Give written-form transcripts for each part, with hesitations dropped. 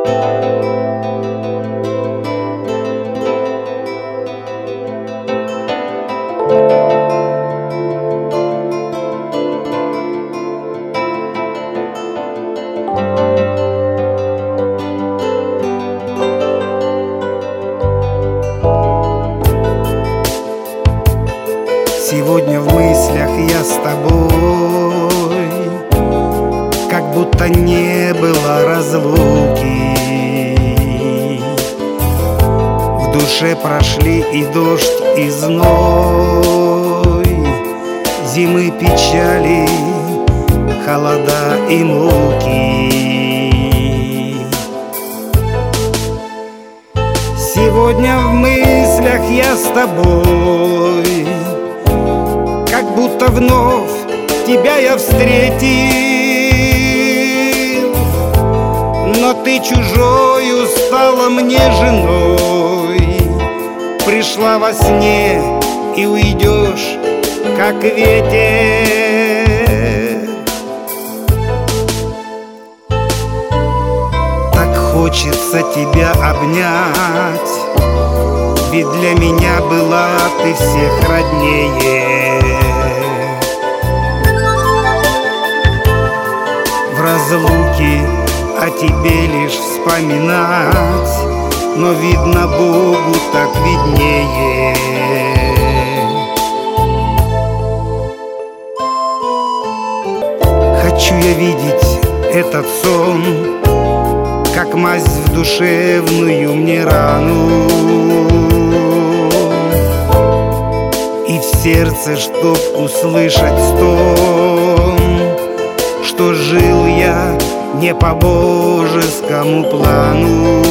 Сегодня в мыслях я с тобой, как будто не было разлуки. В душе прошли и дождь, и зной, зимы печали, холода и муки. Сегодня в мыслях я с тобой, как будто вновь тебя я встретил, но ты чужою стала мне женой. Пришла во сне и уйдешь, как ветер. Так хочется тебя обнять, ведь для меня была ты всех роднее. В разлуке о тебе лишь вспоминать, но видно Богу так виднее. Хочу я видеть этот сон, как мазь в душевную мне рану, и в сердце, чтоб услышать стон, что жил я не по божескому плану.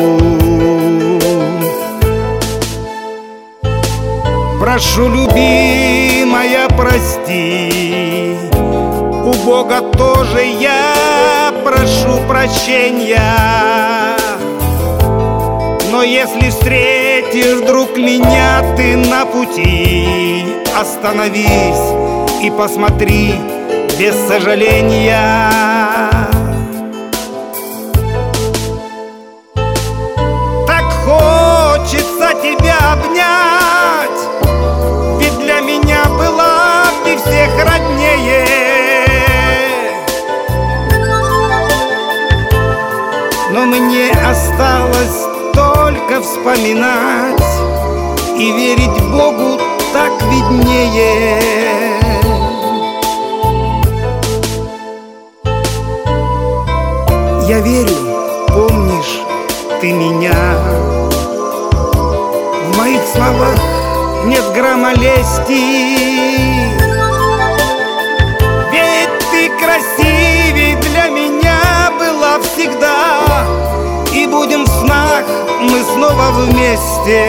Прошу, любимая, прости, у Бога тоже я прошу прощения. Но если встретишь вдруг меня ты на пути, остановись и посмотри без сожаления. Так хочется тебя обнять, ведь для меня была ты всех роднее. Но мне осталось только вспоминать и верить Богу так виднее. Я верю, помнишь ты меня. В моих словах нет грамма лести, ведь ты красивей для меня была всегда, и будем в снах мы снова вместе.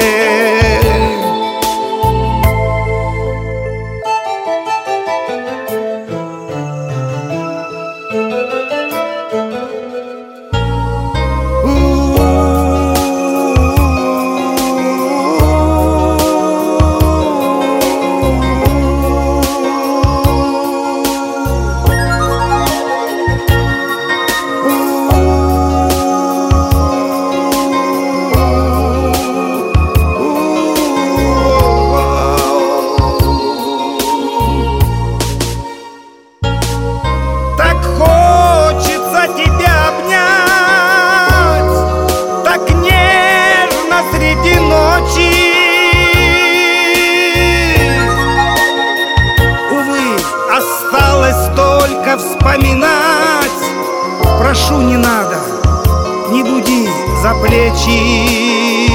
Вспоминать, прошу, не надо, не буди за плечи.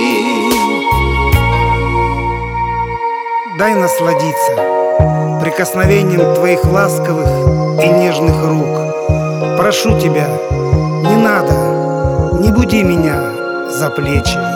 Дай насладиться прикосновением твоих ласковых и нежных рук. Прошу тебя, не надо, не буди меня за плечи.